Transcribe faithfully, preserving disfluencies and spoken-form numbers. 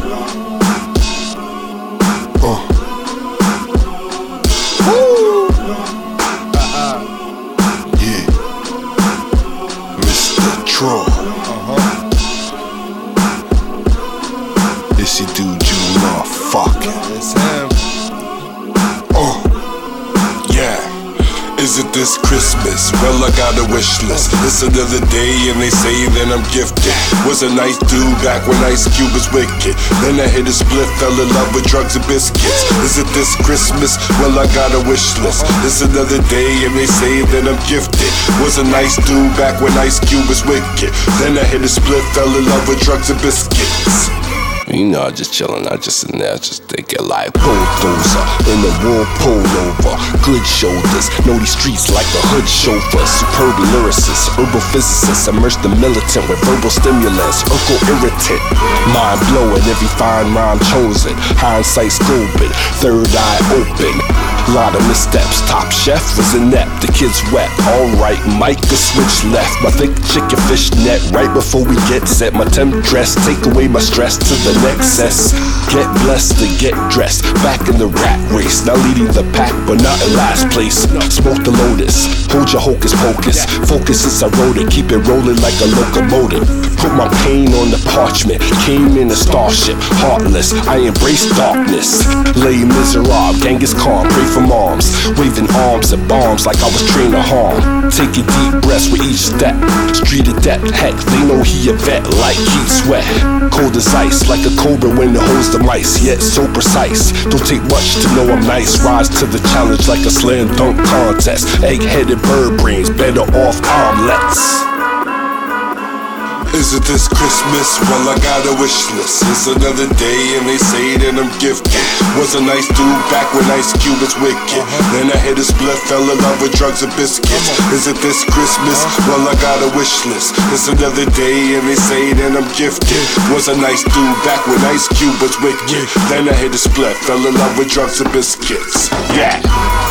Uh. Woo. Uh-uh. Yeah. Mister Troy. Uh-huh. This you do, you not fucking. It's him. Uh. Yeah. Is it this Christmas? Well, I got a wish list. It's another day and they say that I'm gifted. Was a nice dude back when Ice Cube was wicked. Then I hit a split, fell in love with drugs and biscuits. Is it this Christmas? Well, I got a wish list. It's another day and they say that I'm gifted. Was a nice dude back when Ice Cube was wicked. Then I hit a split, fell in love with drugs and biscuits. You know, I just chillin', I just in there, just thinking like bulldozer in the wool pullover, good shoulders, know these streets like a hood chauffeur, superb lyricist, herbal physicist, immerse the militant with verbal stimulants, urkel irritant, mind blowing, every fine rhyme chosen, hindsight scoping, third eye open. Lot of missteps, Top Chef was inept, the kids wept. Alright, Micah switch left, my thick chicken fish net. Right before we get set, my temp dress, take away my stress to the nexus. Get blessed to get dressed, back in the rat race. Now leading the pack, but not in last place. Smoke the lotus, hold your hocus pocus. Focus as I wrote it, keep it rolling like a locomotive. Put my pain on the parchment, came in a starship. Heartless, I embrace darkness. Lay miserable, Genghis Khan, pray for moms, waving arms and bombs like I was trained to harm. Taking deep breaths with each step. Street adept, heck, they know he a vet like Keith Sweat. Cold as ice, like a cobra when it holds the mice, yet so precise. Don't take much to know I'm nice. Rise to the challenge like a slam dunk contest. Egg-headed bird brains, better off omelets. Is it this Christmas? Well, I got a wish list. It's another day and they say that I'm gifted. Was a nice dude back when Ice Cube was wicked. Then I hit a split, fell in love with drugs and biscuits. Is it this Christmas? Well, I got a wish list. It's another day and they say that I'm gifted. Was a nice dude back when Ice Cube was wicked. Then I hit a split, fell in love with drugs and biscuits. Yeah.